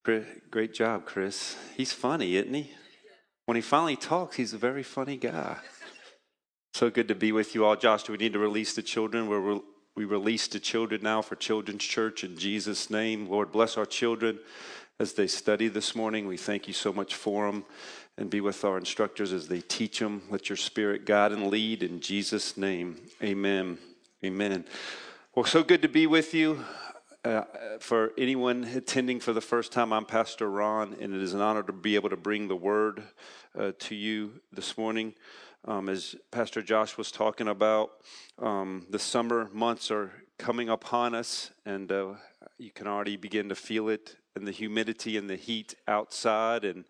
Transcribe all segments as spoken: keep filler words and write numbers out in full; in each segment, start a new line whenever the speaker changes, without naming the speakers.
Great job, Chris. He's funny, isn't he? When he finally talks, he's a very funny guy. So good to be with you all. Josh, do we need to release the children? We're re- we release the children now for Children's Church in Jesus' name. Lord, bless our children as they study this morning. We thank you so much for them. And be with our instructors as they teach them. Let your Spirit guide and lead in Jesus' name. Amen. Amen. Well, so good to be with you. Uh, for anyone attending for the first time, I'm Pastor Ron, and it is an honor to be able to bring the word uh, to you this morning. Um, as Pastor Josh was talking about, um, the summer months are coming upon us, and uh, you can already begin to feel it in the humidity and the heat outside. And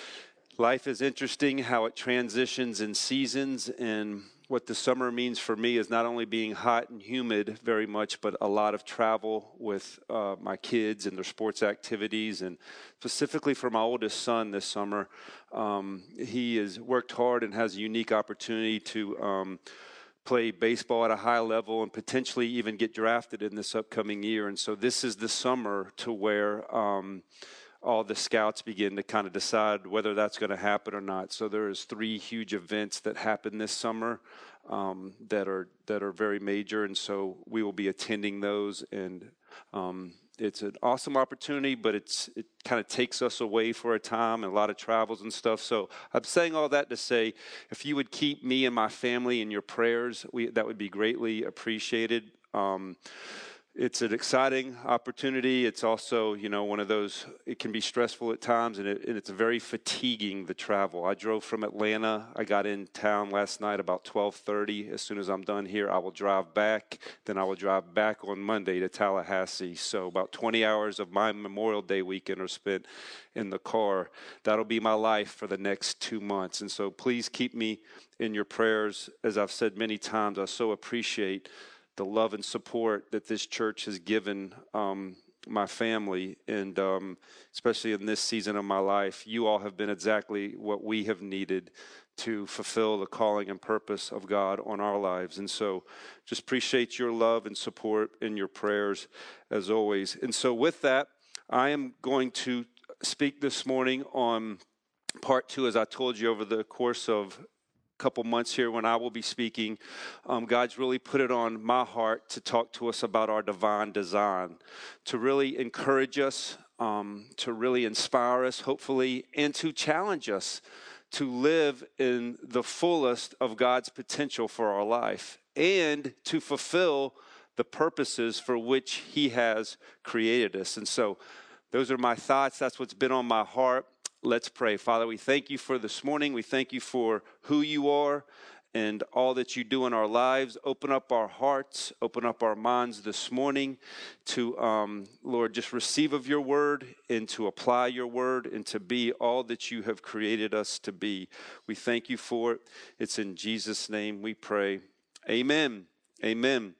life is interesting how it transitions in seasons, and what the summer means for me is not only being hot and humid very much, but a lot of travel with uh, my kids and their sports activities. And specifically for my oldest son this summer, um, he has worked hard and has a unique opportunity to um, play baseball at a high level and potentially even get drafted in this upcoming year. And so this is the summer to where um, all the scouts begin to kind of decide whether that's going to happen or not. So there is three huge events that happen this summer um, that are that are very major, and so we will be attending those. And um, it's an awesome opportunity, but it's it kind of takes us away for a time and a lot of travels and stuff. So I'm saying all that to say, if you would keep me and my family in your prayers, we, that would be greatly appreciated. Um, It's an exciting opportunity. It's also, you know, one of those, it can be stressful at times, and, it, and it's very fatiguing, the travel. I drove from Atlanta. I got in town last night about twelve thirty. As soon as I'm done here, I will drive back. Then I will drive back on Monday to Tallahassee. So about twenty hours of my Memorial Day weekend are spent in the car. That'll be my life for the next two months. And so please keep me in your prayers. As I've said many times, I so appreciate the love and support that this church has given um, my family, and um, especially in this season of my life. You all have been exactly what we have needed to fulfill the calling and purpose of God on our lives. And so just appreciate your love and support and your prayers as always. And so with that, I am going to speak this morning on part two, as I told you, over the course of couple months here when I will be speaking. Um, God's really put it on my heart to talk to us about our divine design, to really encourage us, um, to really inspire us, hopefully, and to challenge us to live in the fullest of God's potential for our life and to fulfill the purposes for which He has created us. And so those are my thoughts. That's what's been on my heart. Let's pray. Father, we thank you for this morning. We thank you for who you are and all that you do in our lives. Open up our hearts, open up our minds this morning to, um, Lord, just receive of your word and to apply your word and to be all that you have created us to be. We thank you for it. It's in Jesus' name we pray. Amen. Amen.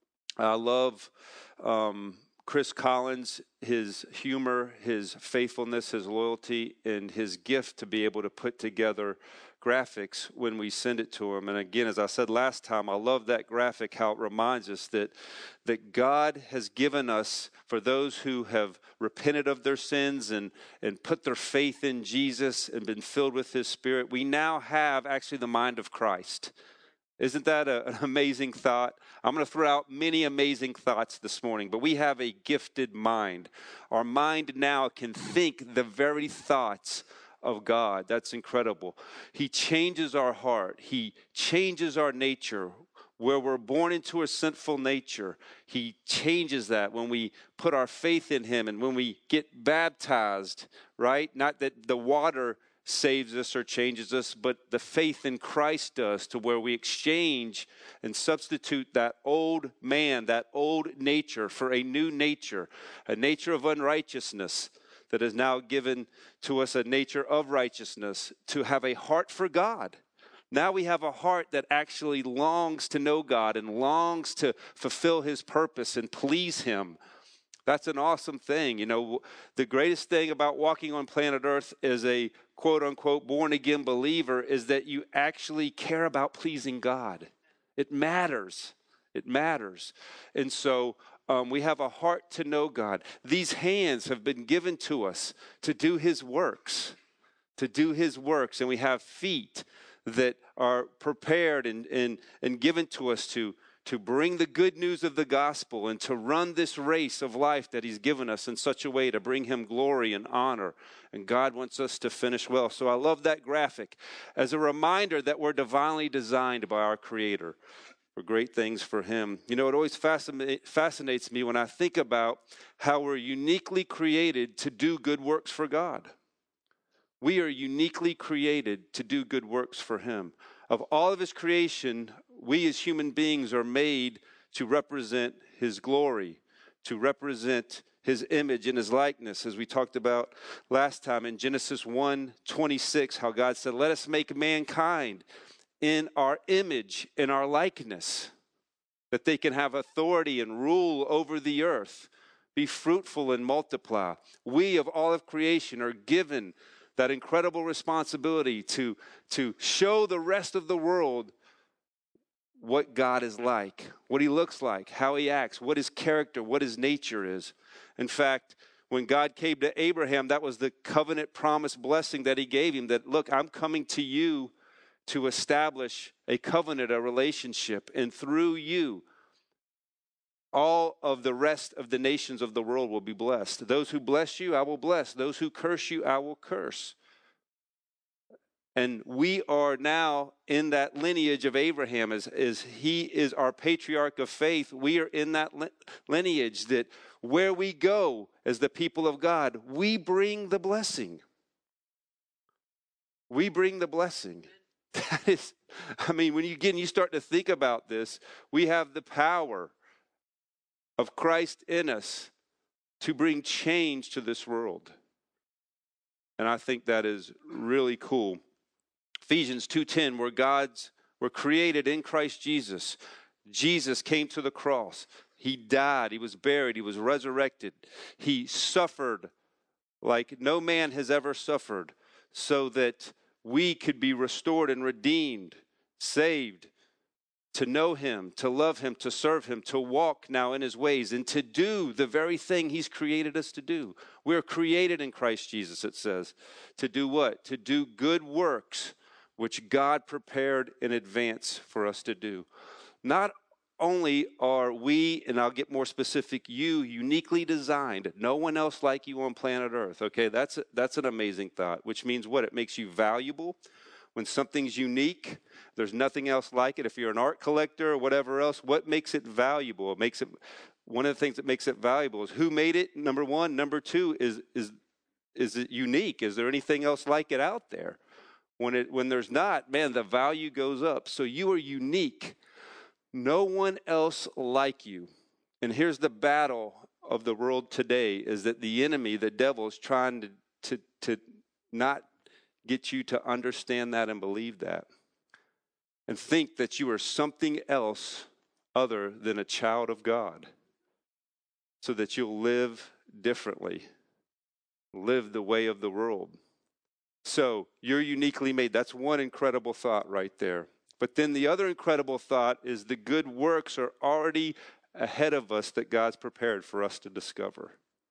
I love um, Chris Collins, his humor, his faithfulness, his loyalty, and his gift to be able to put together graphics when we send it to him. And again, as I said last time, I love that graphic, how it reminds us that, that God has given us, for those who have repented of their sins and, and put their faith in Jesus and been filled with His Spirit, we now have actually the mind of Christ. Isn't that a, an amazing thought? I'm going to throw out many amazing thoughts this morning, but we have a gifted mind. Our mind now can think the very thoughts of God. That's incredible. He changes our heart. He changes our nature. Where we're born into a sinful nature, He changes that when we put our faith in Him and when we get baptized, right? Not that the water saves us or changes us, but the faith in Christ does, to where we exchange and substitute that old man, that old nature, for a new nature, a nature of unrighteousness that is now given to us, a nature of righteousness, to have a heart for God. Now we have a heart that actually longs to know God and longs to fulfill His purpose and please Him. That's an awesome thing. You know, the greatest thing about walking on planet Earth as a quote-unquote born-again believer is that you actually care about pleasing God. It matters. It matters. And so Um, we have a heart to know God. These hands have been given to us to do his works, to do his works. And we have feet that are prepared and, and, and given to us to, to bring the good news of the gospel and to run this race of life that he's given us in such a way to bring him glory and honor. And God wants us to finish well. So I love that graphic as a reminder that we're divinely designed by our Creator for great things for him. You know, it always fascina- fascinates me when I think about how we're uniquely created to do good works for God. We are uniquely created to do good works for him. Of all of his creation, we as human beings are made to represent his glory, to represent his image and his likeness, as we talked about last time in Genesis one twenty-six, how God said, let us make mankind in our image, in our likeness, that they can have authority and rule over the earth, be fruitful and multiply. We of all of creation are given that incredible responsibility to, to show the rest of the world what God is like, what he looks like, how he acts, what his character, what his nature is. In fact, when God came to Abraham, that was the covenant promise blessing that he gave him, that, look, I'm coming to you to establish a covenant, a relationship, and through you, all of the rest of the nations of the world will be blessed. Those who bless you, I will bless. Those who curse you, I will curse. And we are now in that lineage of Abraham, as, as he is our patriarch of faith. We are in that lineage that where we go as the people of God, we bring the blessing. We bring the blessing. That is, I mean, when you again you start to think about this, we have the power of Christ in us to bring change to this world. And I think that is really cool. Ephesians two ten, where God's were created in Christ Jesus. Jesus came to the cross. He died. He was buried. He was resurrected. He suffered like no man has ever suffered, so that we could be restored and redeemed, saved, to know him, to love him, to serve him, to walk now in his ways, and to do the very thing he's created us to do. We're created in Christ Jesus, it says. To do what? To do good works, which God prepared in advance for us to do. Not only are we, and I'll get more specific, you uniquely designed, no one else like you on planet Earth, okay? That's, a, that's an amazing thought, which means what? It makes you valuable. When something's unique, there's nothing else like it. If you're an art collector or whatever else, what makes it valuable? It makes it, one of the things that makes it valuable is who made it, number one. Number two, is, is, is it unique? Is there anything else like it out there? When, it, when there's not, man, the value goes up. So you are unique. No one else like you. And here's the battle of the world today, is that the enemy, the devil, is trying to, to, to not get you to understand that and believe that. And think that you are something else other than a child of God. So that you'll live differently. Live the way of the world. So you're uniquely made. That's one incredible thought right there. But then the other incredible thought is the good works are already ahead of us that God's prepared for us to discover.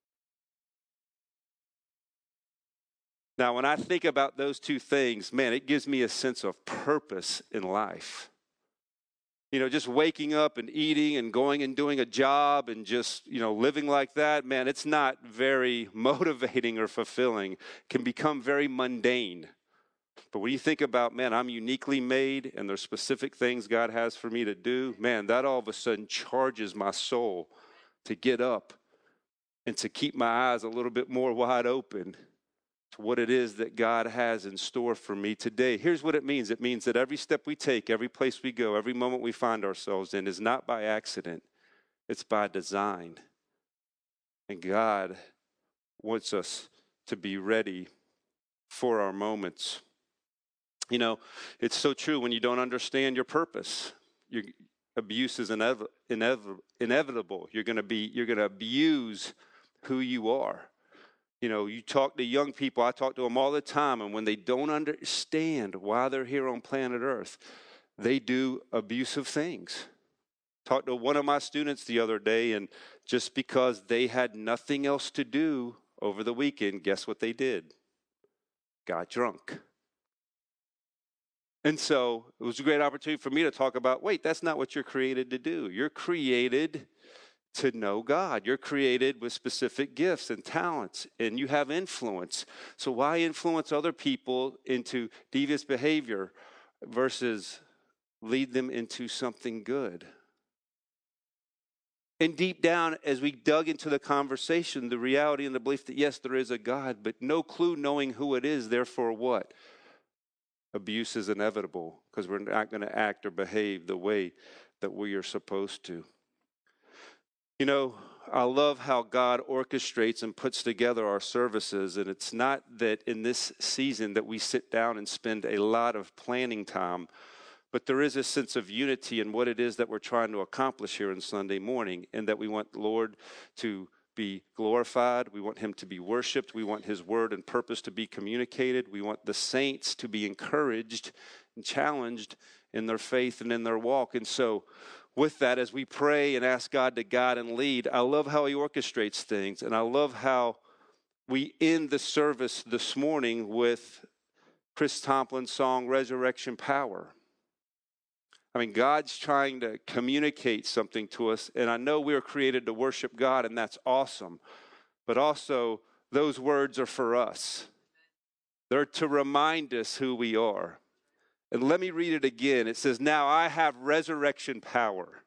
Now, when I think about those two things, man, it gives me a sense of purpose in life. You know, just waking up and eating and going and doing a job and just, you know, living like that, man, it's not very motivating or fulfilling. It can become very mundane. But when you think about, man, I'm uniquely made and there's specific things God has for me to do, man, that all of a sudden charges my soul to get up and to keep my eyes a little bit more wide open to what it is that God has in store for me today. Here's what it means. It means that every step we take, every place we go, every moment we find ourselves in is not by accident. It's by design. And God wants us to be ready for our moments. You know, it's so true when you don't understand your purpose. Your abuse is inev- inev- inevitable. You're going to be, you're going to abuse who you are. You know, you talk to young people, I talk to them all the time, and when they don't understand why they're here on planet Earth, they do abusive things. Talked to one of my students the other day, and just because they had nothing else to do over the weekend, guess what they did? Got drunk. And so it was a great opportunity for me to talk about, wait, that's not what you're created to do. You're created to know God. You're created with specific gifts and talents, and you have influence. So why influence other people into devious behavior versus lead them into something good? And deep down, as we dug into the conversation, the reality and the belief that, yes, there is a God, but no clue knowing who it is, therefore what? Abuse is inevitable because we're not going to act or behave the way that we are supposed to. You know, I love how God orchestrates and puts together our services, and it's not that in this season that we sit down and spend a lot of planning time, but there is a sense of unity in what it is that we're trying to accomplish here on Sunday morning, and that we want the Lord to be glorified. We want him to be worshiped. We want his word and purpose to be communicated. We want the saints to be encouraged and challenged in their faith and in their walk. And so with that, as we pray and ask God to guide and lead, I love how he orchestrates things. And I love how we end the service this morning with Chris Tomplin's song, Resurrection Power. I mean, God's trying to communicate something to us, and I know we were created to worship God, and that's awesome. But also, those words are for us. They're to remind us who we are. And let me read it again. It says, now I have resurrection power.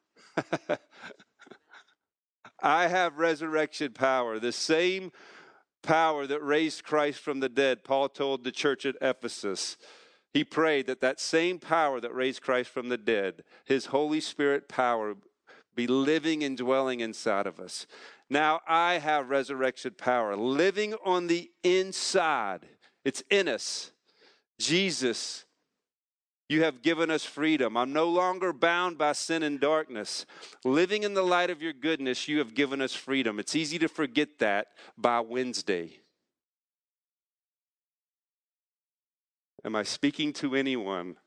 I have resurrection power. The same power that raised Christ from the dead, Paul told the church at Ephesus. He prayed that that same power that raised Christ from the dead, his Holy Spirit power, be living and dwelling inside of us. Now I have resurrection power living on the inside. It's in us. Jesus, you have given us freedom. I'm no longer bound by sin and darkness. Living in the light of your goodness, you have given us freedom. It's easy to forget that by Wednesday. Am I speaking to anyone?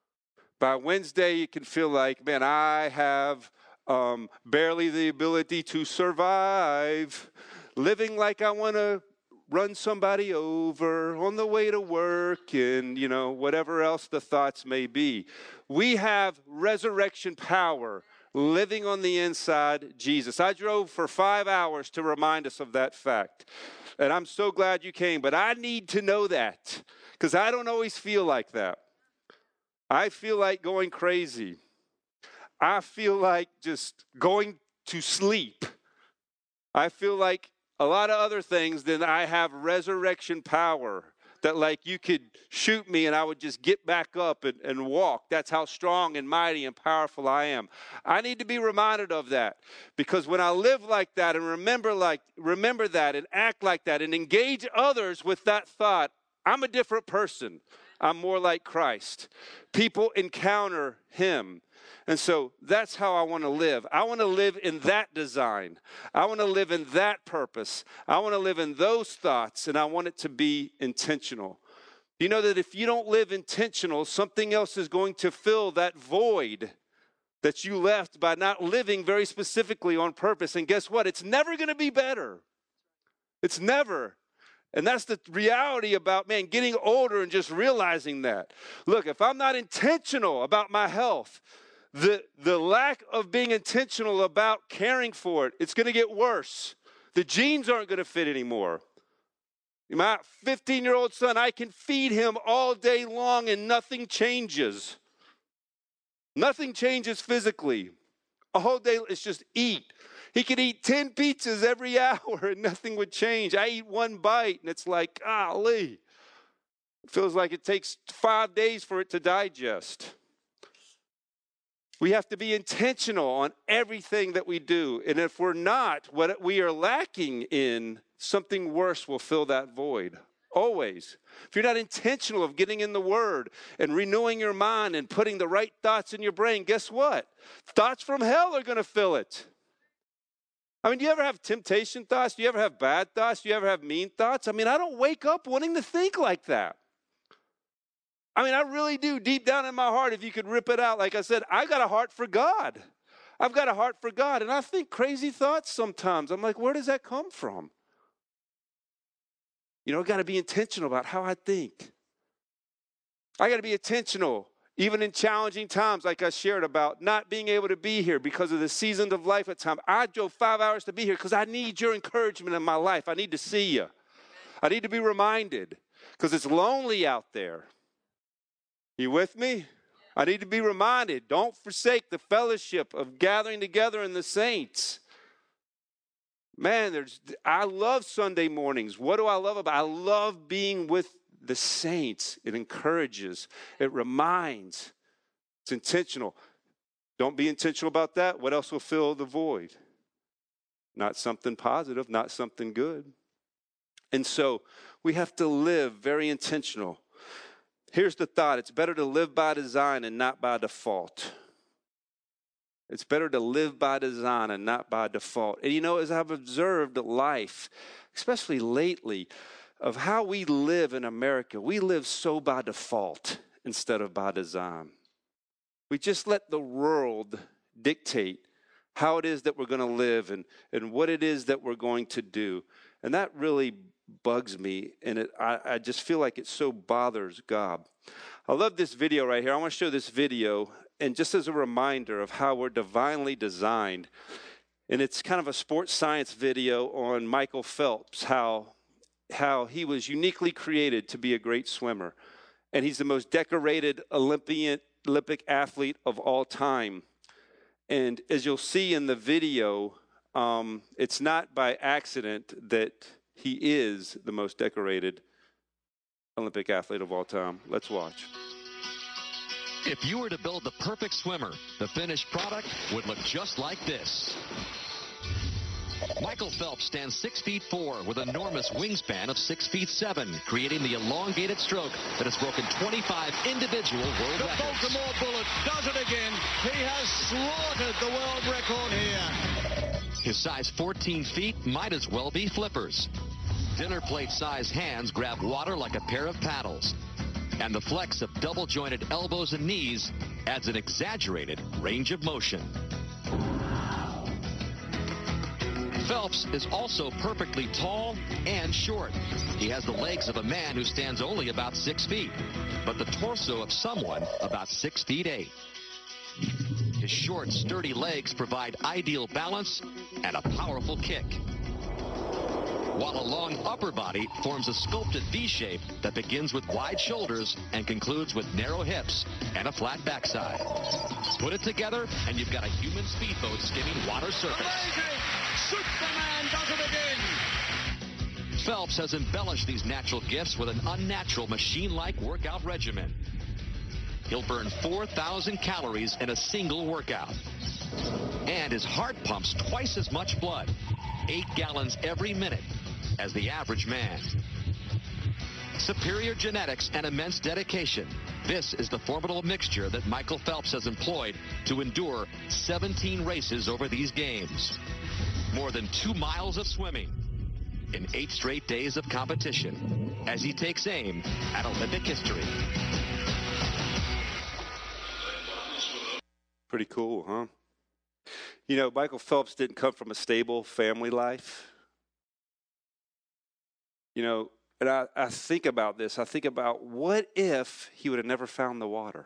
By Wednesday, you can feel like, man, I have um, barely the ability to survive, living like I want to run somebody over on the way to work and, you know, whatever else the thoughts may be. We have resurrection power living on the inside Jesus. I drove for five hours to remind us of that fact. And I'm so glad you came, but I need to know that. Because I don't always feel like that. I feel like going crazy. I feel like just going to sleep. I feel like a lot of other things. Then I have resurrection power that like you could shoot me and I would just get back up and, and walk. That's how strong and mighty and powerful I am. I need to be reminded of that, because when I live like that and remember like remember that and act like that and engage others with that thought, I'm a different person. I'm more like Christ. People encounter him. And so that's how I want to live. I want to live in that design. I want to live in that purpose. I want to live in those thoughts, and I want it to be intentional. You know that if you don't live intentional, something else is going to fill that void that you left by not living very specifically on purpose. And guess what? It's never going to be better. It's never. And that's the reality about, man, getting older and just realizing that. Look, if I'm not intentional about my health, the, the lack of being intentional about caring for it, it's going to get worse. The genes aren't going to fit anymore. My fifteen-year-old son, I can feed him all day long and nothing changes. Nothing changes physically. A whole day, it's just eat. He could eat ten pizzas every hour and nothing would change. I eat one bite and it's like, golly. It feels like it takes five days for it to digest. We have to be intentional on everything that we do. And if we're not, what we are lacking in, something worse will fill that void. Always. If you're not intentional of getting in the Word and renewing your mind and putting the right thoughts in your brain, guess what? Thoughts from hell are going to fill it. I mean, do you ever have temptation thoughts? Do you ever have bad thoughts? Do you ever have mean thoughts? I mean, I don't wake up wanting to think like that. I mean, I really do, deep down in my heart, if you could rip it out. Like I said, I got a heart for God. I've got a heart for God, and I think crazy thoughts sometimes. I'm like, where does that come from? You know, I've got to be intentional about how I think. I got to be intentional, even in challenging times, like I shared about not being able to be here because of the seasons of life at times. I drove five hours to be here because I need your encouragement in my life. I need to see you. I need to be reminded because it's lonely out there. You with me? I need to be reminded. Don't forsake the fellowship of gathering together in the saints. Man, there's. I love Sunday mornings. What do I love about it? I love being with the saints. It encourages. It reminds. It's intentional. Don't be intentional about that. What else will fill the void? Not something positive, not something good. And so we have to live very intentional. Here's the thought. It's better to live by design and not by default. It's better to live by design and not by default. And you know, as I've observed life, especially lately, of how we live in America, we live so by default instead of by design. We just let the world dictate how it is that we're going to live and, and what it is that we're going to do. And that really bugs me, and it, I, I just feel like it so bothers God. I love this video right here. I want to show this video, and just as a reminder of how we're divinely designed. And it's kind of a sports science video on Michael Phelps, how, how he was uniquely created to be a great swimmer. And he's the most decorated Olympian, Olympic athlete of all time. And as you'll see in the video, um, it's not by accident that he is the most decorated Olympic athlete of all time. Let's watch.
If you were to build the perfect swimmer, the finished product would look just like this. Michael Phelps stands six feet four with an enormous wingspan of six feet seven, creating the elongated stroke that has broken twenty-five individual world
the
records.
The Baltimore Bullet does it again. He has slaughtered the world record here.
His size fourteen feet might as well be flippers. Dinner plate-sized hands grab water like a pair of paddles. And the flex of double-jointed elbows and knees adds an exaggerated range of motion. Phelps is also perfectly tall and short. He has the legs of a man who stands only about six feet, but the torso of someone about six feet eight. His short, sturdy legs provide ideal balance and a powerful kick, while a long upper body forms a sculpted V shape that begins with wide shoulders and concludes with narrow hips and a flat backside. Put it together, and you've got a human speedboat skimming water surface.
Amazing! Superman does it again!
Phelps has embellished these natural gifts with an unnatural machine-like workout regimen. He'll burn four thousand calories in a single workout. And his heart pumps twice as much blood, eight gallons every minute, as the average man. Superior genetics and immense dedication. This is the formidable mixture that Michael Phelps has employed to endure seventeen races over these games. More than two miles of swimming in eight straight days of competition as he takes aim at Olympic history.
Pretty cool, huh? You know, Michael Phelps didn't come from a stable family life. You know, and I, I think about this. I think about what if he would have never found the water?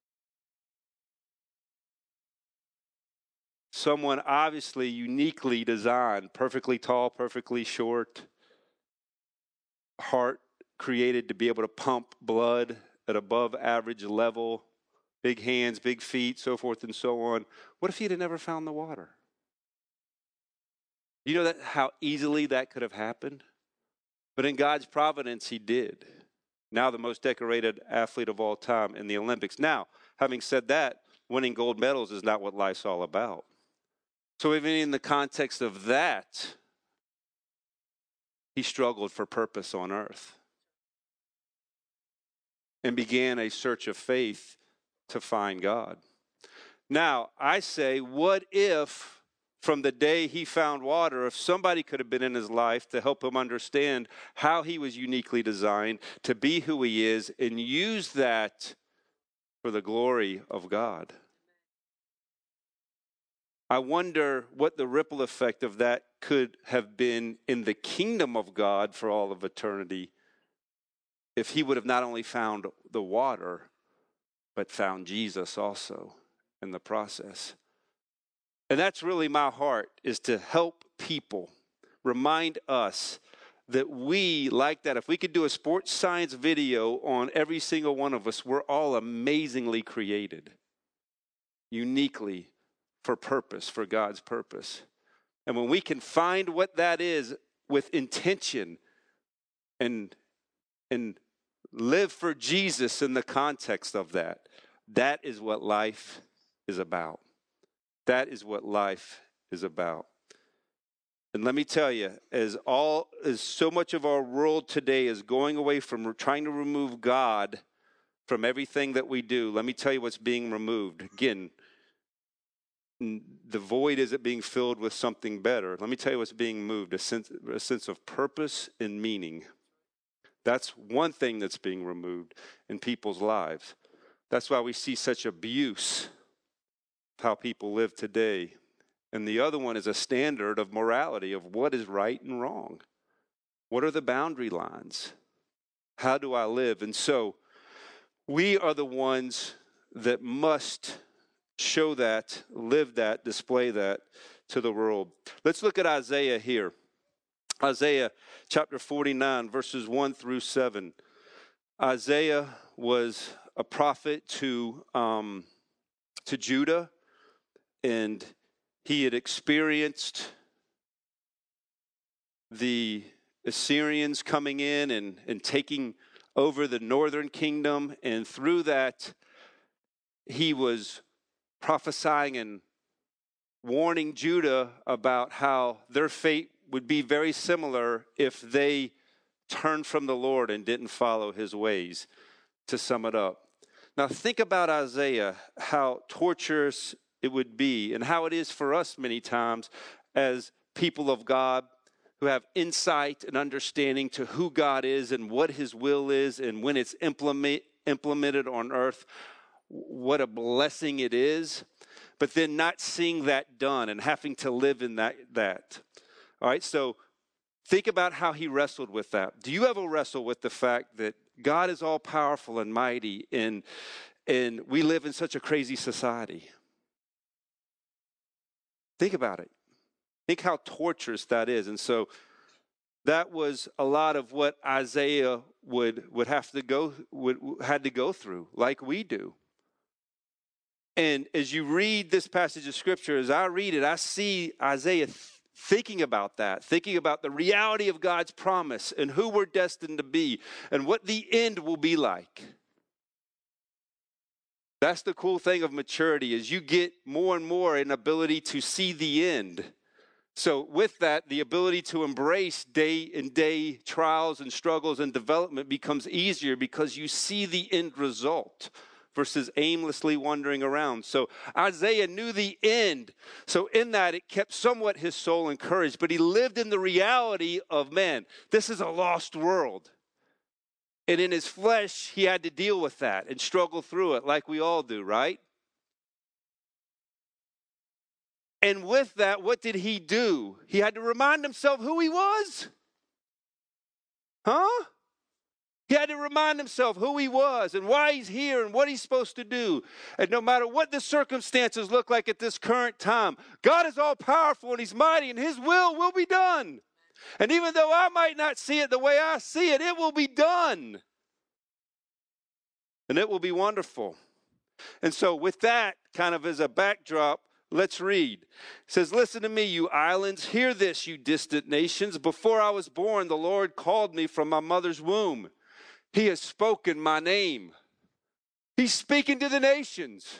Someone obviously uniquely designed, perfectly tall, perfectly short, heart created to be able to pump blood at above average level, big hands, big feet, so forth and so on. What if he'd have never found the water? You know that how easily that could have happened? But in God's providence, he did. Now the most decorated athlete of all time in the Olympics. Now, having said that, winning gold medals is not what life's all about. So even in the context of that, he struggled for purpose on earth and began a search of faith to find God. Now, I say, what if from the day he found water, if somebody could have been in his life to help him understand how he was uniquely designed to be who he is and use that for the glory of God? I wonder what the ripple effect of that could have been in the kingdom of God for all of eternity if he would have not only found the water, but found Jesus also in the process. And that's really my heart, is to help people, remind us that we, like that, if we could do a sports science video on every single one of us, we're all amazingly created, uniquely for purpose, for God's purpose. And when we can find what that is with intention and, and live for Jesus in the context of that, that is what life is about. That is what life is about. And let me tell you, as all as so much of our world today is going away from trying to remove God from everything that we do, let me tell you what's being removed. Again, the void isn't being filled with something better. Let me tell you what's being moved, a sense, a sense of purpose and meaning. That's one thing that's being removed in people's lives. That's why we see such abuse of how people live today. And the other one is a standard of morality, of what is right and wrong. What are the boundary lines? How do I live? And so we are the ones that must show that, live that, display that to the world. Let's look at Isaiah here. Isaiah chapter forty-nine, verses one through seven. Isaiah was a prophet to, um, to Judah, and he had experienced the Assyrians coming in and, and taking over the northern kingdom, and through that, he was prophesying and warning Judah about how their fate would be very similar if they turned from the Lord and didn't follow his ways, to sum it up. Now think about Isaiah, how torturous it would be, and how it is for us many times as people of God who have insight and understanding to who God is and what his will is, and when it's implement, implemented on earth, what a blessing it is, but then not seeing that done and having to live in that. that. All right, so think about how he wrestled with that. Do you ever wrestle with the fact that God is all powerful and mighty, and, and we live in such a crazy society? Think about it. Think how torturous that is. And so that was a lot of what Isaiah would, would have to go would had to go through, like we do. And as you read this passage of scripture, as I read it, I see Isaiah th- thinking about that, thinking about the reality of God's promise and who we're destined to be and what the end will be like. That's the cool thing of maturity, is you get more and more an ability to see the end. So with that, the ability to embrace day and day trials and struggles and development becomes easier because you see the end result versus aimlessly wandering around. So Isaiah knew the end. So in that, it kept somewhat his soul encouraged, but he lived in the reality of, man, this is a lost world. And in his flesh, he had to deal with that and struggle through it like we all do, right? And with that, what did he do? He had to remind himself who he was. Huh? He had to remind himself who he was and why he's here and what he's supposed to do. And no matter what the circumstances look like at this current time, God is all powerful and he's mighty, and his will will be done. And even though I might not see it the way I see it, it will be done. And it will be wonderful. And so with that kind of as a backdrop, let's read. It says, "Listen to me, you islands. Hear this, you distant nations. Before I was born, the Lord called me from my mother's womb. He has spoken my name." He's speaking to the nations.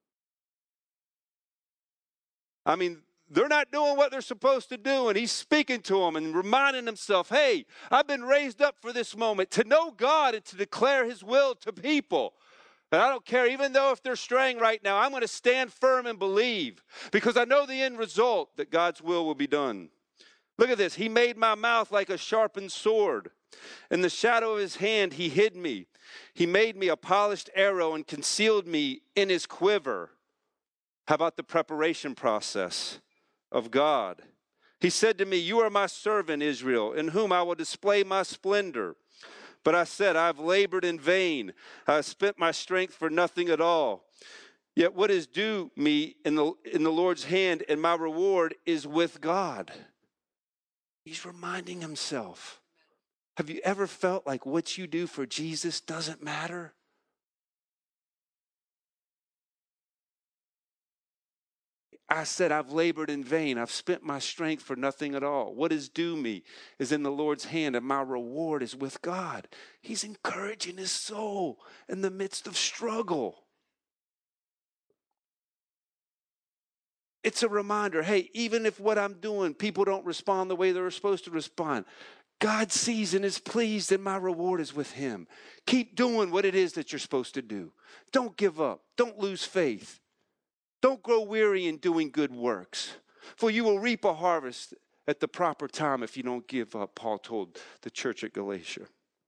I mean, they're not doing what they're supposed to do, and he's speaking to them and reminding himself, hey, I've been raised up for this moment to know God and to declare his will to people. And I don't care, even though if they're straying right now, I'm going to stand firm and believe, because I know the end result, that God's will will be done. Look at this. He made my mouth like a sharpened sword. In the shadow of his hand, he hid me. He made me a polished arrow and concealed me in his quiver. How about the preparation process of God? He said to me, you are my servant, Israel, in whom I will display my splendor. But I said, I have labored in vain. I have spent my strength for nothing at all. Yet what is due me in the, in the Lord's hand, and my reward is with God. He's reminding himself. Have you ever felt like what you do for Jesus doesn't matter? I said, I've labored in vain. I've spent my strength for nothing at all. What is due me is in the Lord's hand, and my reward is with God. He's encouraging his soul in the midst of struggle. It's a reminder, hey, even if what I'm doing, people don't respond the way they're supposed to respond, God sees and is pleased, and my reward is with him. Keep doing what it is that you're supposed to do. Don't give up. Don't lose faith. Don't grow weary in doing good works, for you will reap a harvest at the proper time if you don't give up, Paul told the church at Galatia.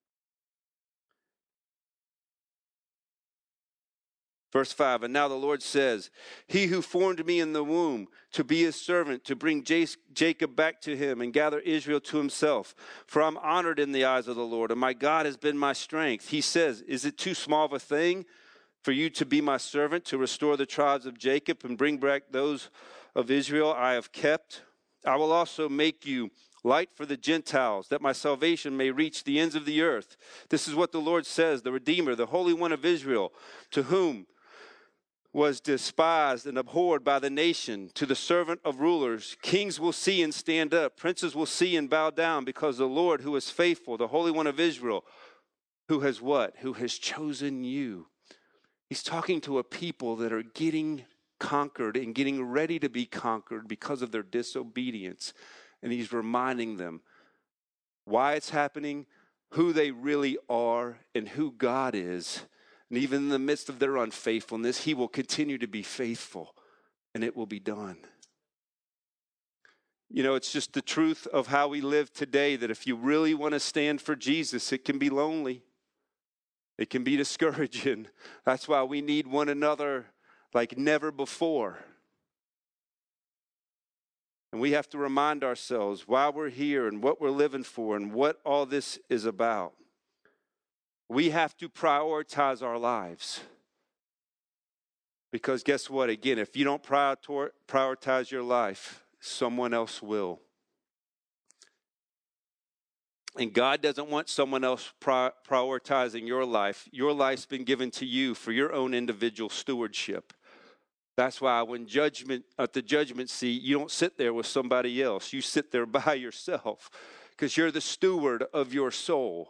Verse five, and now the Lord says, he who formed me in the womb to be his servant, to bring Jacob back to him and gather Israel to himself. For I'm honored in the eyes of the Lord, and my God has been my strength. He says, is it too small of a thing for you to be my servant, to restore the tribes of Jacob and bring back those of Israel I have kept? I will also make you light for the Gentiles, that my salvation may reach the ends of the earth. This is what the Lord says, the Redeemer, the Holy One of Israel, to whom was despised and abhorred by the nation, to the servant of rulers. Kings will see and stand up. Princes will see and bow down, because the Lord who is faithful, the Holy One of Israel, who has what? Who has chosen you. He's talking to a people that are getting conquered and getting ready to be conquered because of their disobedience. And he's reminding them why it's happening, who they really are, and who God is. And even in the midst of their unfaithfulness, he will continue to be faithful, and it will be done. You know, it's just the truth of how we live today, that if you really want to stand for Jesus, it can be lonely. It can be discouraging. That's why we need one another like never before. And we have to remind ourselves why we're here and what we're living for and what all this is about. We have to prioritize our lives. Because guess what? Again, if you don't prioritize your life, someone else will. And God doesn't want someone else prioritizing your life. Your life's been given to you for your own individual stewardship. That's why when judgment at the judgment seat, you don't sit there with somebody else. You sit there by yourself, because you're the steward of your soul.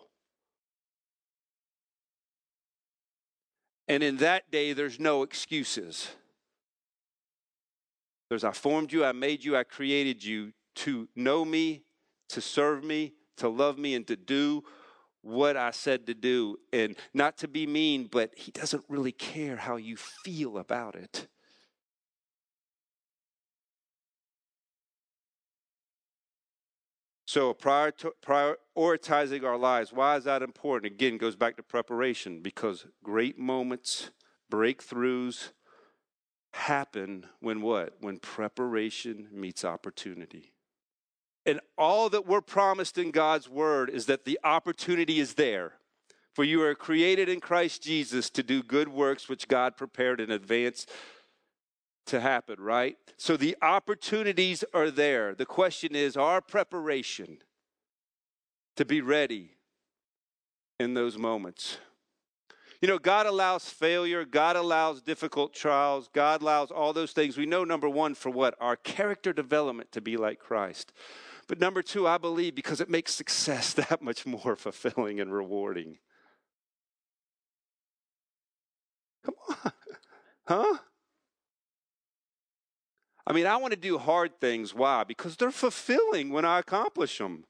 And in that day, there's no excuses. There's I formed you, I made you, I created you to know me, to serve me, to love me, and to do what I said to do. And not to be mean, but he doesn't really care how you feel about it. So prior to, prioritizing our lives, why is that important? Again, goes back to preparation, because great moments, breakthroughs happen when what? When preparation meets opportunity. And all that we're promised in God's word is that the opportunity is there. For you are created in Christ Jesus to do good works which God prepared in advance to happen, right? So the opportunities are there. The question is our preparation to be ready in those moments. You know, God allows failure. God allows difficult trials. God allows all those things. We know, number one, for what? Our character development to be like Christ. But number two, I believe because it makes success that much more fulfilling and rewarding. Come on. Huh? I mean, I want to do hard things. Why? Because they're fulfilling when I accomplish them.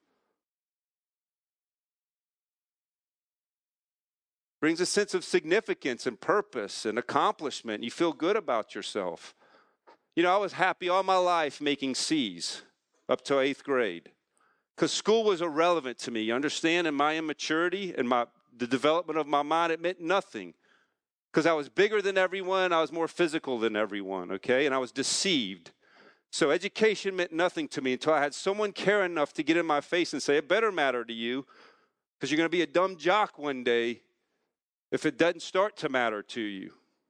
Brings a sense of significance and purpose and accomplishment. You feel good about yourself. You know, I was happy all my life making C's up to eighth grade, because school was irrelevant to me. You understand? In my immaturity and my the development of my mind, it meant nothing. because I was bigger than everyone. I was more physical than everyone, okay? And I was deceived. So education meant nothing to me until I had someone care enough to get in my face and say, it better matter to you, because you're going to be a dumb jock one day if it doesn't start to matter to you.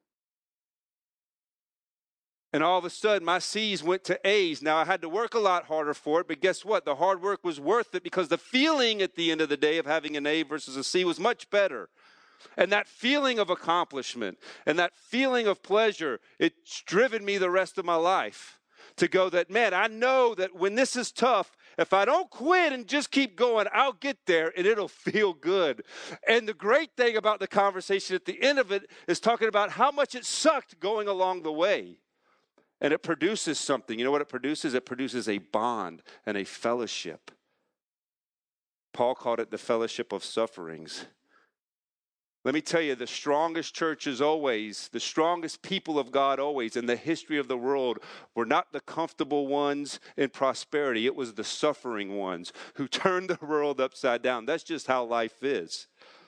And all of a sudden, my C's went to A's. Now, I had to work a lot harder for it, but guess what? The hard work was worth it because the feeling at the end of the day of having an A versus a C was much better. And that feeling of accomplishment and that feeling of pleasure, it's driven me the rest of my life to go that, man, I know that when this is tough, if I don't quit and just keep going, I'll get there and it'll feel good. And the great thing about the conversation at the end of it is talking about how much it sucked going along the way. And it produces something. You know what it produces? It produces a bond and a fellowship. Paul called it the fellowship of sufferings. Let me tell you, the strongest churches always, the strongest people of God always in the history of the world were not the comfortable ones in prosperity. It was the suffering ones who turned the world upside down. That's just how life is.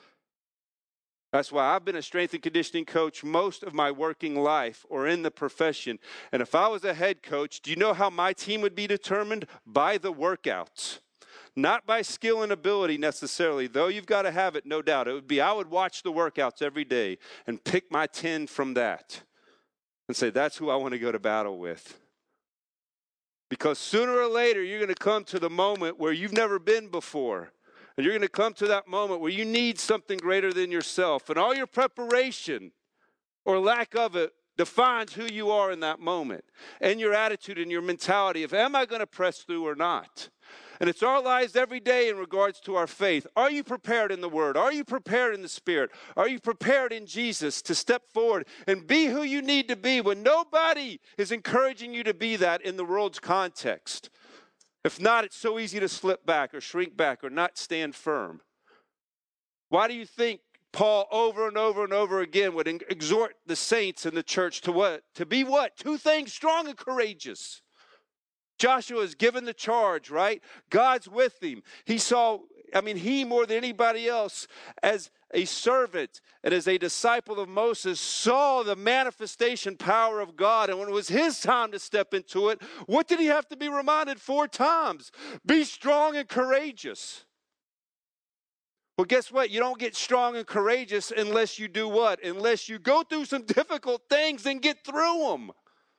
That's why I've been a strength and conditioning coach most of my working life or in the profession. And if I was a head coach, do you know how my team would be determined? By the workouts. Not by skill and ability necessarily, though you've got to have it, no doubt. It would be I would watch the workouts every day and pick my ten from that and say, that's who I want to go to battle with. Because sooner or later, you're going to come to the moment where you've never been before. And you're going to come to that moment where you need something greater than yourself. And all your preparation or lack of it defines who you are in that moment. And your attitude and your mentality of, am I going to press through or not? And it's our lives every day in regards to our faith. Are you prepared in the Word? Are you prepared in the Spirit? Are you prepared in Jesus to step forward and be who you need to be when nobody is encouraging you to be that in the world's context? If not, it's so easy to slip back or shrink back or not stand firm. Why do you think Paul over and over and over again would exhort the saints in the church to what? To be what? Two things, strong and courageous. Joshua is given the charge, right? God's with him. He saw, I mean, he more than anybody else as a servant and as a disciple of Moses saw the manifestation power of God. And when it was his time to step into it, what did he have to be reminded four times? Be strong and courageous. Well, guess what? You don't get strong and courageous unless you do what? Unless you go through some difficult things and get through them.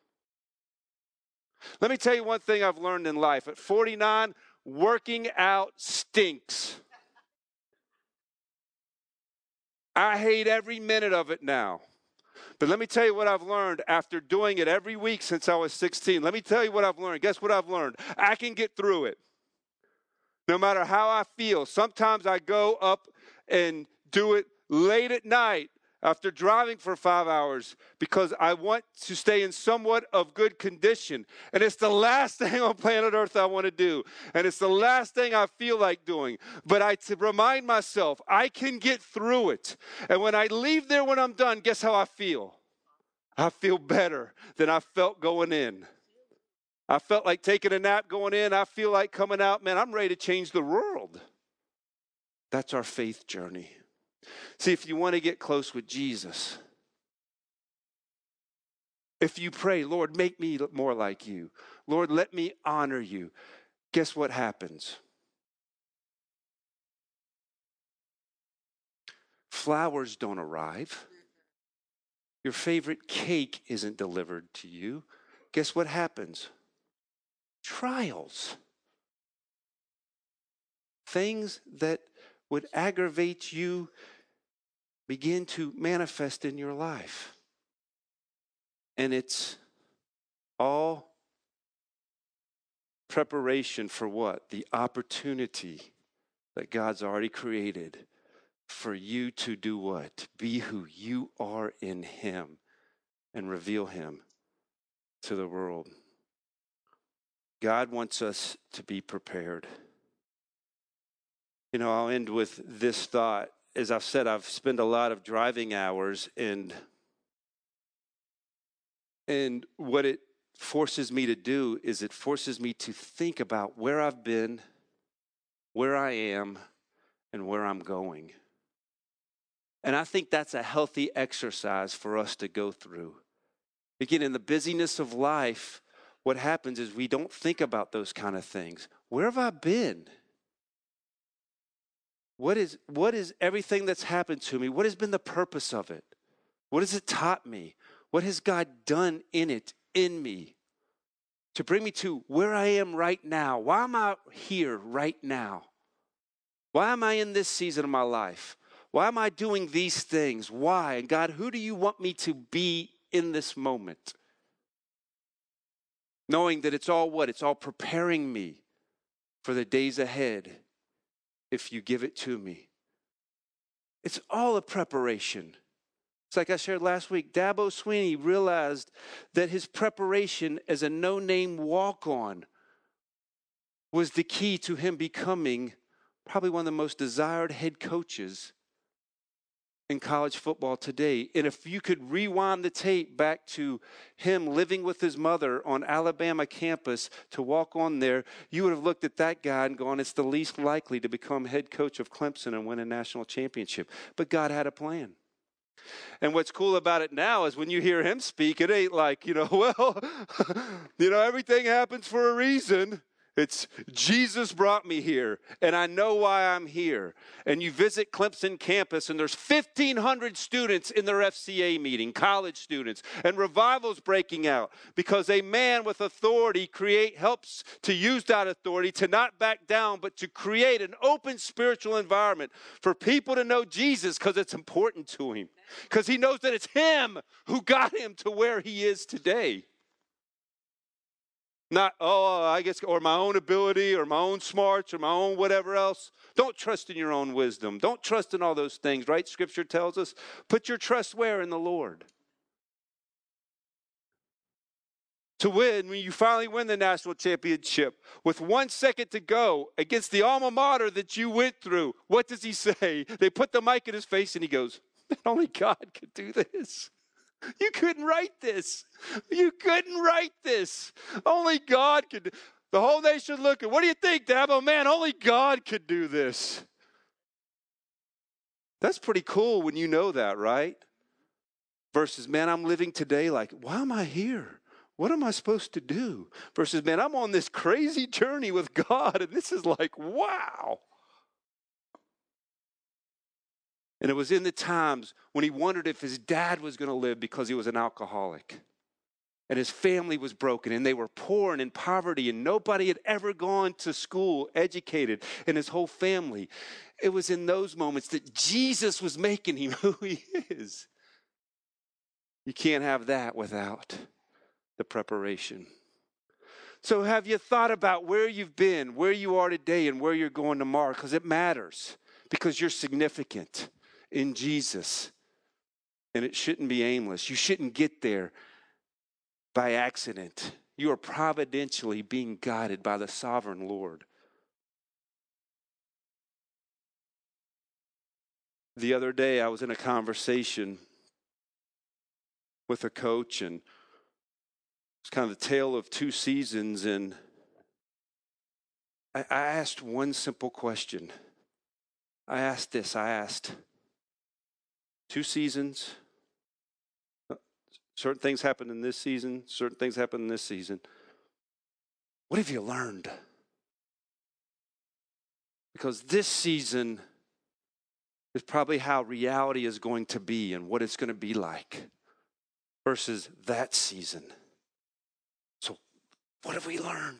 Let me tell you one thing I've learned in life. At forty-nine, working out stinks. I hate every minute of it now. But let me tell you what I've learned after doing it every week since I was sixteen. Let me tell you what I've learned. Guess what I've learned? I can get through it. No matter how I feel. Sometimes I go up and do it late at night after driving for five hours because I want to stay in somewhat of good condition. And it's the last thing on planet Earth I want to do. And it's the last thing I feel like doing. But I to remind myself, I can get through it. And when I leave there when I'm done, guess how I feel? I feel better than I felt going in. I felt like taking a nap going in. I feel like coming out, man, I'm ready to change the world. That's our faith journey. See, if you want to get close with Jesus, if you pray, Lord, make me more like you. Lord, let me honor you. Guess what happens? Flowers don't arrive. Your favorite cake isn't delivered to you. Guess what happens? Trials. Things that would aggravate you begin to manifest in your life. And it's all preparation for what? The opportunity that God's already created for you to do what? Be who you are in Him and reveal Him to the world. God wants us to be prepared. You know, I'll end with this thought. As I've said, I've spent a lot of driving hours, and and what it forces me to do is it forces me to think about where I've been, where I am, and where I'm going. And I think that's a healthy exercise for us to go through. Again, in the busyness of life, what happens is we don't think about those kind of things. Where have I been? What is, what is everything that's happened to me? What has been the purpose of it? What has it taught me? What has God done in it, in me, to bring me to where I am right now? Why am I here right now? Why am I in this season of my life? Why am I doing these things? Why? And God, who do you want me to be in this moment? Knowing that it's all what? It's all preparing me for the days ahead if you give it to me. It's all a preparation. It's like I shared last week, Dabo Swinney realized that his preparation as a no-name walk-on was the key to him becoming probably one of the most desired head coaches in college football today. And if you could rewind the tape back to him living with his mother on Alabama campus to walk on there, you would have looked at that guy and gone, it's the least likely to become head coach of Clemson and win a national championship. But God had a plan. And what's cool about it now is when you hear him speak, it ain't like, you know, well, you know, everything happens for a reason. It's Jesus brought me here, and I know why I'm here. And you visit Clemson campus, and there's fifteen hundred students in their F C A meeting, college students, and revival's breaking out because a man with authority create helps to use that authority to not back down, but to create an open spiritual environment for people to know Jesus because it's important to him, because he knows that it's him who got him to where he is today. Not, oh, I guess, or my own ability or my own smarts or my own whatever else. Don't trust in your own wisdom. Don't trust in all those things, right? Scripture tells us, put your trust where? In the Lord. To win, when you finally win the national championship, with one second to go against the alma mater that you went through, what does he say? They put the mic in his face and he goes, only God could do this. You couldn't write this. You couldn't write this. Only God could. The whole nation looking. What do you think, Dabo? Man, only God could do this. That's pretty cool when you know that, right? Versus, man, I'm living today like, why am I here? What am I supposed to do? Versus, man, I'm on this crazy journey with God, and this is like, wow. And it was in the times when he wondered if his dad was going to live because he was an alcoholic. And his family was broken, and they were poor and in poverty, and nobody had ever gone to school, educated, and his whole family. It was in those moments that Jesus was making him who he is. You can't have that without the preparation. So have you thought about where you've been, where you are today, and where you're going tomorrow? Because it matters, because you're significant in Jesus, and it shouldn't be aimless. You shouldn't get there by accident. You are providentially being guided by the sovereign Lord. The other day, I was in a conversation with a coach, and it's kind of the tale of two seasons, and I, I asked one simple question. I asked this, I asked, two seasons, certain things happened in this season, certain things happened in this season. What have you learned? Because this season is probably how reality is going to be and what it's going to be like versus that season. So what have we learned?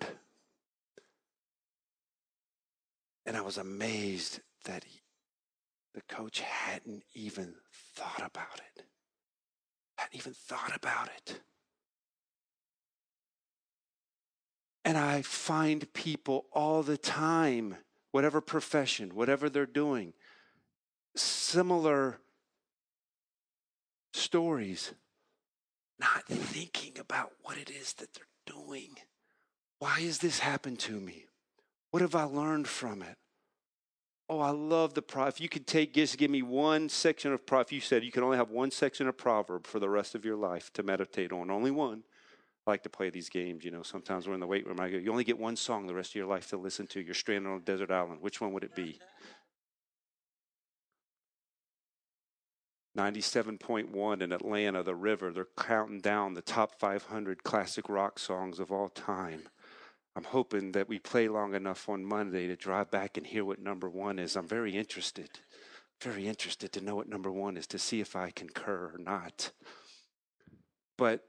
And I was amazed that he, the coach hadn't even thought about it. Hadn't even thought about it. And I find people all the time, whatever profession, whatever they're doing, similar stories, not thinking about what it is that they're doing. Why has this happened to me? What have I learned from it? Oh, I love the Proverbs. If you could take, just give me one section of Proverbs. You said you can only have one section of Proverb for the rest of your life to meditate on. Only one. I like to play these games, you know. Sometimes we're in the weight room. I go, you only get one song the rest of your life to listen to. You're stranded on a desert island. Which one would it be? ninety-seven point one in Atlanta, The River. They're counting down the top five hundred classic rock songs of all time. I'm hoping that we play long enough on Monday to drive back and hear what number one is. I'm very interested, very interested to know what number one is, to see if I concur or not. But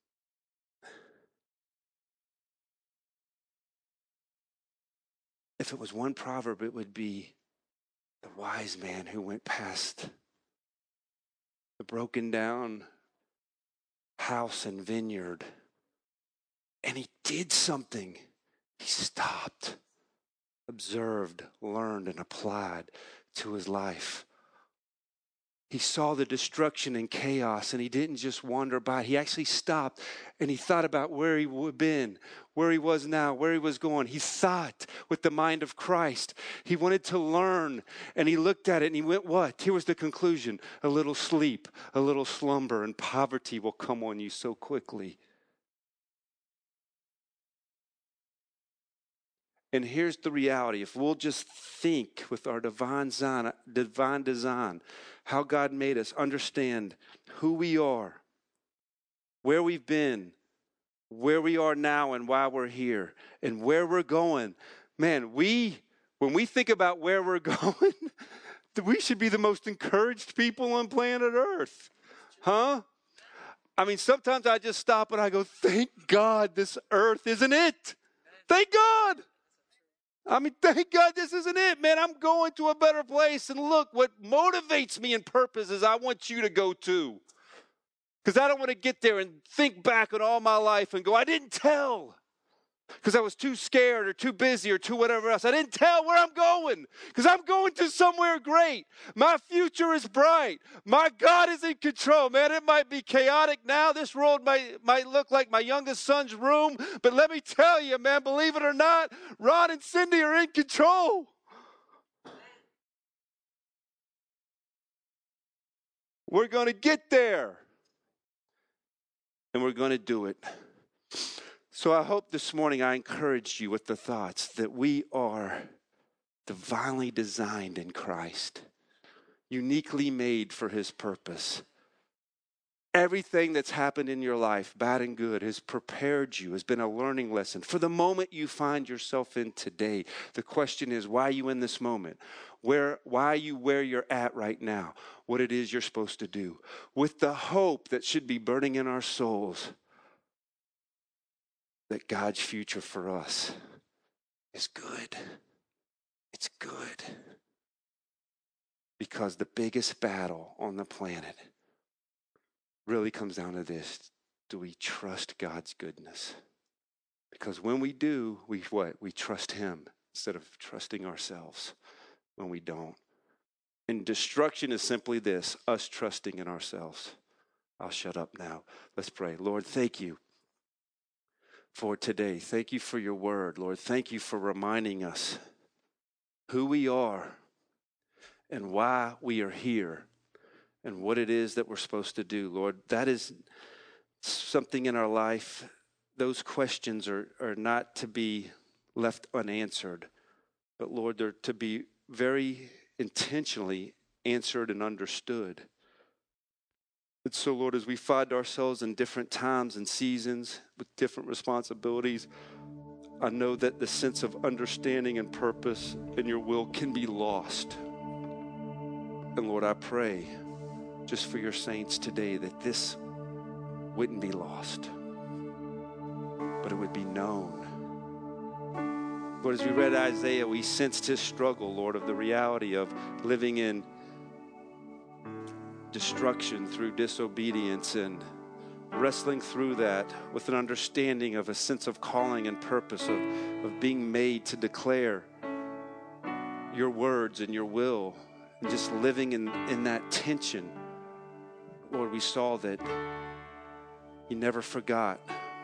if it was one proverb, it would be the wise man who went past the broken down house and vineyard, and he did something. He stopped, observed, learned, and applied to his life. He saw the destruction and chaos, and he didn't just wander by. He actually stopped, and he thought about where he would have been, where he was now, where he was going. He thought with the mind of Christ. He wanted to learn, and he looked at it, and he went, what? Here was the conclusion. A little sleep, a little slumber, and poverty will come on you so quickly. And here's the reality. If we'll just think with our divine design, divine design, how God made us, understand who we are, where we've been, where we are now and why we're here, and where we're going. Man, we, when we think about where we're going, we should be the most encouraged people on planet Earth. Huh? I mean, sometimes I just stop and I go, thank God this earth isn't it. Thank God. I mean, thank God this isn't it, man. I'm going to a better place. And look, what motivates me in purpose is I want you to go too. Because I don't want to get there and think back on all my life and go, I didn't tell. Because I was too scared or too busy or too whatever else. I didn't tell where I'm going. Because I'm going to somewhere great. My future is bright. My God is in control. Man, it might be chaotic now. This world might, might look like my youngest son's room. But let me tell you, man, believe it or not, Ron and Cindy are in control. We're going to get there. And we're going to do it. So I hope this morning I encouraged you with the thoughts that we are divinely designed in Christ, uniquely made for his purpose. Everything that's happened in your life, bad and good, has prepared you, has been a learning lesson. For the moment you find yourself in today, the question is, why are you in this moment? Where, why are you where you're at right now? What it is you're supposed to do. With the hope that should be burning in our souls, that God's future for us is good. It's good. Because the biggest battle on the planet really comes down to this. Do we trust God's goodness? Because when we do, we what? We trust him instead of trusting ourselves when we don't. And destruction is simply this, us trusting in ourselves. I'll shut up now. Let's pray. Lord, thank you for today. Thank you for your word, Lord. Thank you for reminding us who we are and why we are here and what it is that we're supposed to do, Lord. That is something in our life. Those questions are, are not to be left unanswered, but Lord, they're to be very intentionally answered and understood. And so, Lord, as we find ourselves in different times and seasons with different responsibilities, I know that the sense of understanding and purpose in your will can be lost. And Lord, I pray just for your saints today that this wouldn't be lost, but it would be known. Lord, as we read Isaiah, we sensed his struggle, Lord, of the reality of living in destruction through disobedience and wrestling through that with an understanding of a sense of calling and purpose of, of being made to declare your words and your will and just living in, in that tension. Lord, we saw that you never forgot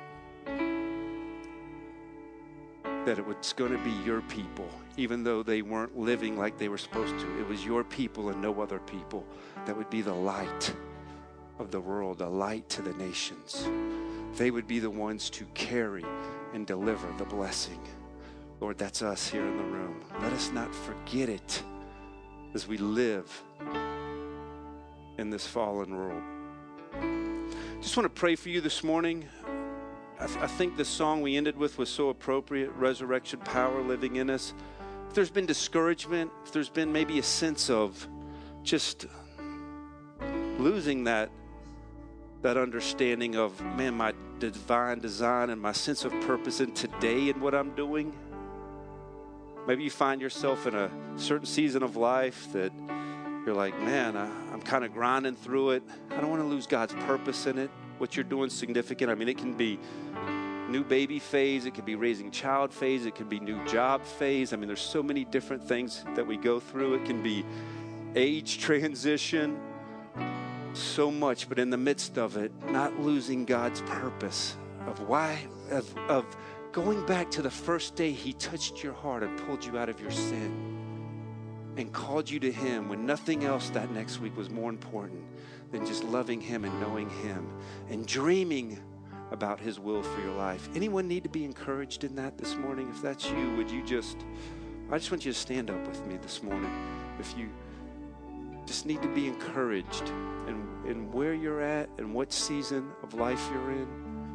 that it was going to be your people, even though they weren't living like they were supposed to. It was your people and no other people that would be the light of the world, the light to the nations. They would be the ones to carry and deliver the blessing. Lord, that's us here in the room. Let us not forget it as we live in this fallen world. Just want to pray for you this morning. I, th- I think the song we ended with was so appropriate, resurrection power living in us. If there's been discouragement, if there's been maybe a sense of just losing that, that understanding of, man, my divine design and my sense of purpose in today and what I'm doing. Maybe you find yourself in a certain season of life that you're like, man, I, I'm kind of grinding through it. I don't want to lose God's purpose in it. What you're doing is significant. I mean, it can be new baby phase. It could be raising child phase. It could be new job phase. I mean, there's so many different things that we go through. It can be age transition, so much. But in the midst of it, not losing God's purpose of why, of, of going back to the first day he touched your heart and pulled you out of your sin and called you to him when nothing else that next week was more important than just loving him and knowing him and dreaming about his will for your life. Anyone need to be encouraged in that this morning? If that's you, would you just, I just want you to stand up with me this morning. If you just need to be encouraged in, in where you're at and what season of life you're in,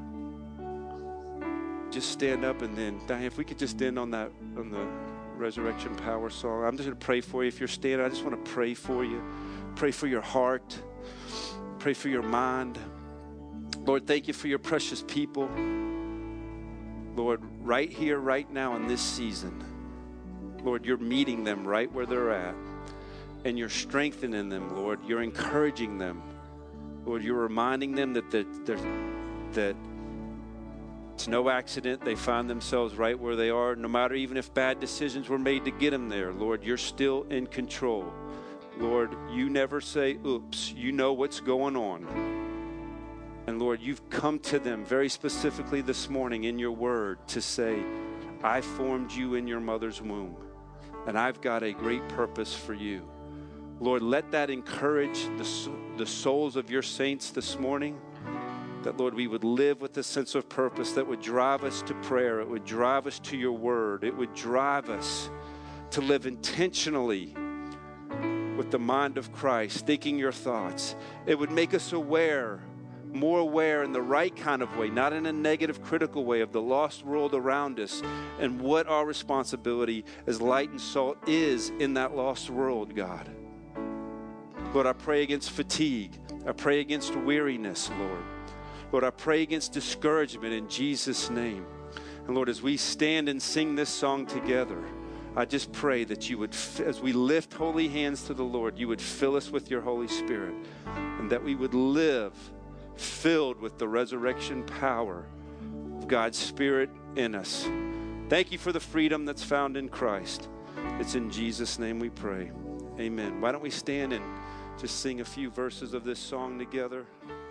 just stand up. And then, Diane, if we could just end on that, on the resurrection power song. I'm just going to pray for you. If you're standing, I just want to pray for you. Pray for your heart. Pray for your mind. Lord, thank you for your precious people. Lord, right here, right now in this season, Lord, you're meeting them right where they're at. And you're strengthening them, Lord. You're encouraging them. Lord, you're reminding them that, that, that, that it's no accident they find themselves right where they are, no matter even if bad decisions were made to get them there. Lord, you're still in control. Lord, you never say, oops, you know what's going on. And Lord, you've come to them very specifically this morning in your word to say, I formed you in your mother's womb, and I've got a great purpose for you. Lord, let that encourage the, the souls of your saints this morning, that, Lord, we would live with a sense of purpose that would drive us to prayer. It would drive us to your word. It would drive us to live intentionally with the mind of Christ, thinking your thoughts. It would make us aware, more aware in the right kind of way, not in a negative, critical way, of the lost world around us and what our responsibility as light and salt is in that lost world, God. Lord, I pray against fatigue. I pray against weariness, Lord. Lord, I pray against discouragement in Jesus' name. And Lord, as we stand and sing this song together, I just pray that you would, as we lift holy hands to the Lord, you would fill us with your Holy Spirit, and that we would live filled with the resurrection power of God's Spirit in us. Thank you for the freedom that's found in Christ. It's in Jesus' name we pray. Amen. Why don't we stand and just sing a few verses of this song together?